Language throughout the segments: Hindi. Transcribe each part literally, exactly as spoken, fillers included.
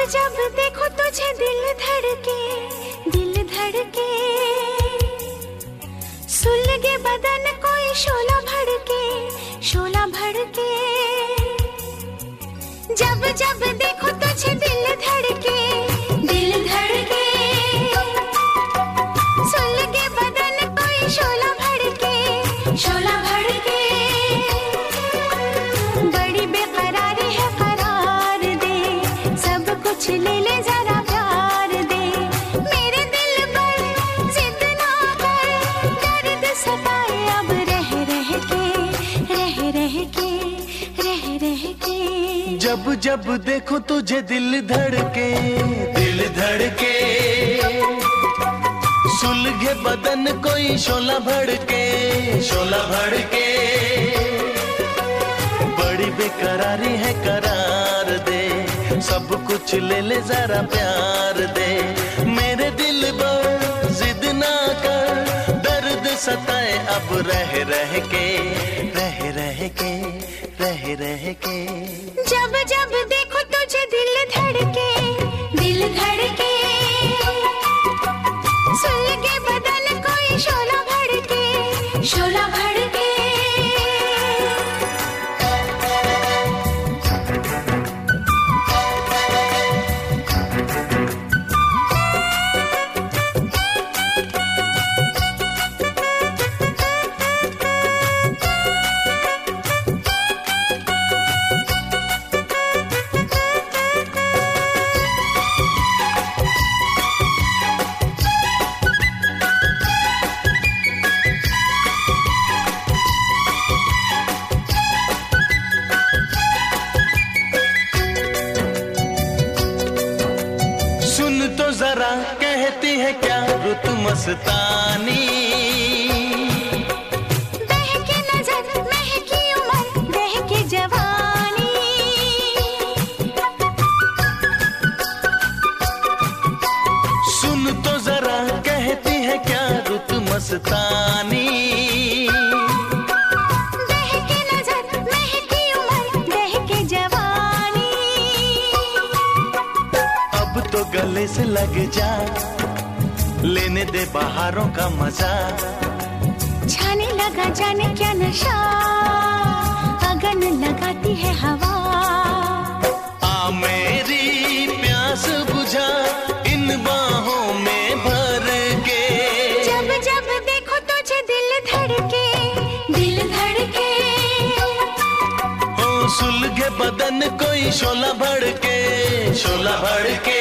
जब देखो तुझे दिल धड़के, दिल धड़के, सुलगे बदन कोई शोला भड़के, शोला भड़के। जब जब देखो तुझे दिल धड़के, दिल धड़के, सुलगे बदन कोई शोला भड़के, शोला भड़के। बड़ी बेकरारी है करार दे, सब कुछ ले ले जरा प्यार दे। मेरे दिल पर जिद ना कर, दर्द सताए अब रह रह के, रह रह के, रह रह के। जब जब देखो तुझे दिल धड़के, दिल धड़के, सुलगे बदन कोई शोला भड़के, शोला भड़के। बड़ी बेकरारी है करार दे, सब कुछ ले ले जरा प्यार दे। मेरे दिल पर जिद ना कर, दर्द सताए अब रह रह के, रह रह के, रह रह के। जब जब देखो तुझे दिल धड़के, दिल धड़के, सुलगे बदन कोई शोला भड़के, शोला भड़के। तो जरा कहती है क्या रुत मस्तानी, बहके नजर महकी उम्र बहके जवानी। सुन तो जरा कहती है क्या रुत मस्तानी, बहके नजर महकी उम्र बहके जवानी। अब तो गले से लग जा, लेने दे बहारों का मजा। छाने लगा जाने क्या नशा, अगन लगाती है हवा। आ मेरी प्यास बुझा इन बाहों में भर के। जब जब देखो तुझे दिल धड़के, दिल धड़के, हो सुलगे बदन कोई शोला भड़के, शोला भड़के।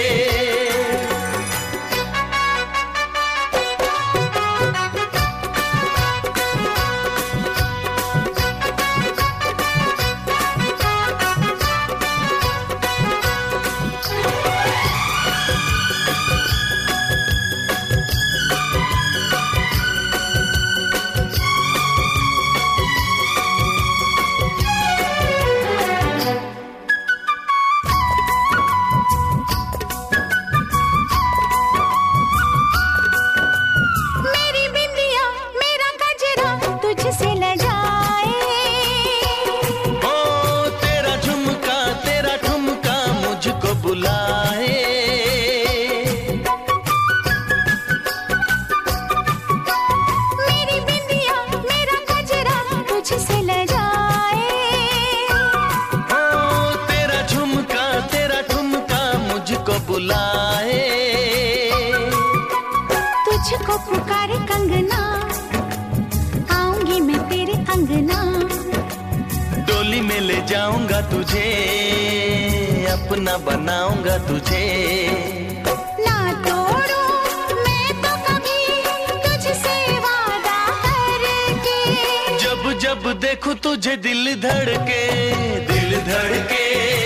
तुझको पुकारे कंगना, आऊंगी मैं तेरे अंगना। डोली में ले जाऊंगा तुझे, अपना बनाऊंगा तुझे। ना तोड़ूं मैं तो कभी तुझसे वादा करके। जब जब देखूं तुझे दिल धड़के, दिल धड़के,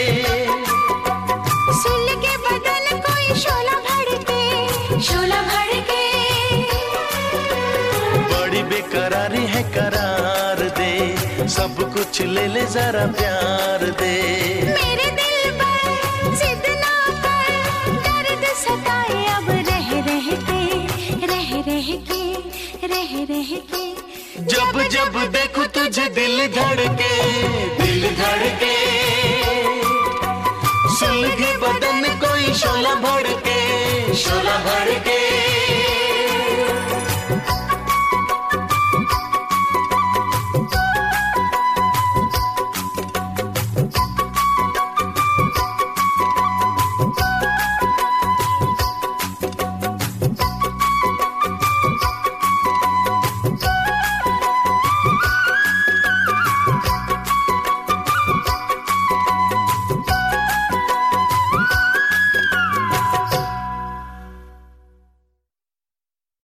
सुलगे बदन कोई शोला भड़के, शोला भड़के। बड़ी बेकरारी है करार दे, सब कुछ ले ले जरा प्यार दे। मेरे दिल पर जिद ना कर, दर्द सताए अब रह रह के, रह रह के, रह रह के। जब जब देखूं तुझे दिल धड़के, दिल धड़के, सुलगे बदन शोला भड़के